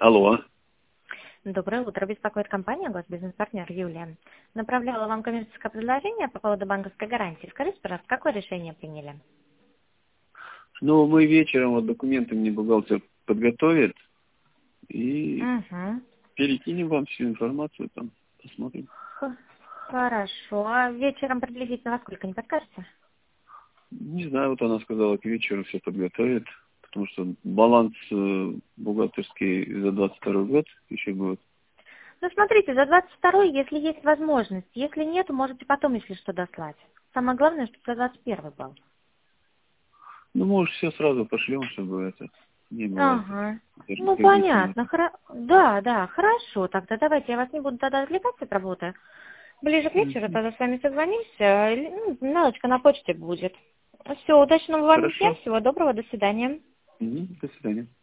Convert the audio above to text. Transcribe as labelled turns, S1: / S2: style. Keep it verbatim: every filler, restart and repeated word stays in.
S1: Алло.
S2: Доброе утро. Беспокоит компания «Госбизнес-партнер» Юлия. Направляла вам коммерческое предложение по поводу банковской гарантии. Скажите, пожалуйста, какое решение приняли?
S1: Ну, мы вечером вот документы мне бухгалтер подготовит и
S2: Угу.
S1: перекинем вам всю информацию, там посмотрим.
S2: Хорошо. А вечером приблизительно во сколько, не подскажете?
S1: Не знаю, вот она сказала, к вечеру все подготовит, потому что баланс э, бухгалтерский за двадцать второй год еще будет.
S2: Ну, смотрите, за двадцать второй, если есть возможность. Если нет, можете потом, если что, дослать. Самое главное, чтобы за двадцать первый был.
S1: Ну, может, все сразу пошлем, чтобы это не было
S2: Ага. Ну,
S1: длительного.
S2: понятно. Хоро... Да, да, хорошо. Тогда давайте, я вас не буду тогда отвлекать от работы. Ближе к вечеру
S1: Мгм.
S2: тогда с вами созвонимся. Или, ну, налочка на почте будет. Все, удачного вам дня,
S1: Хорошо.
S2: всего доброго, до свидания.
S1: Мгм. До свидания.